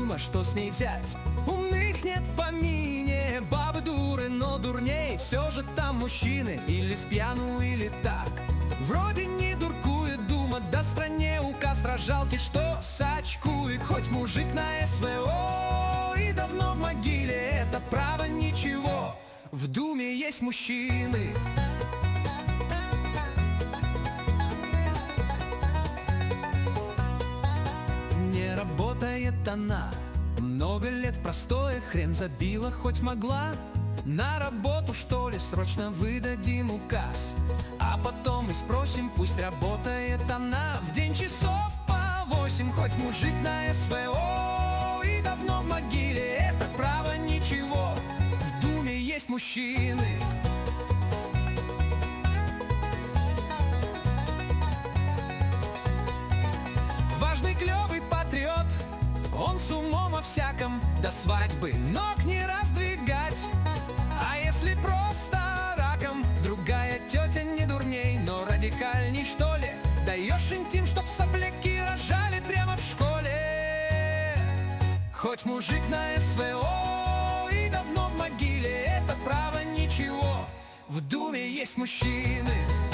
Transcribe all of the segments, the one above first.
Дима, что с ней взять? Умных нет в помине, бабы дуры, но дурней все же там мужчины, или спьяну, или так. Вроде не дуркует дума, да стране указ рожалки, что сачкует. Хоть мужик на СВО и давно в могиле, это право ничего, в думе есть мужчины. Не работает она, много лет в простое, хрен забила, хоть могла. На работу, что ли, срочно выдадим указ, а потом и спросим, пусть работает она в день часов по 8. Хоть мужик на СВО и давно в могиле, это право ничего, в думе есть мужчины. Важный, клевый патриот, он с умом о всяком, до свадьбы ног не раздвигать. А если просто раком, другая тетя не дурней, но радикальней, что ли. Даешь интим, чтоб сопляки рожали прямо в школе. Хоть мужик на СВО и давно в могиле, это право ничего, в думе есть мужчины.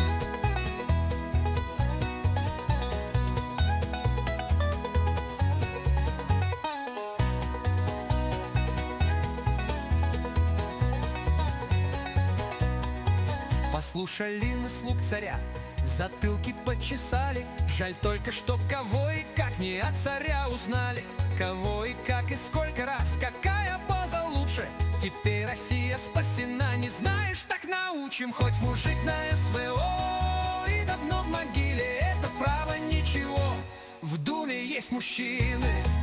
Послушали мы слуг царя, затылки почесали. Жаль только, что кого и как не от царя узнали. Кого и как и сколько раз, какая поза лучше. Теперь Россия спасена, не знаешь, так научим. Хоть мужик на СВО и давно в могиле, это право ничего, в думе есть мужчины.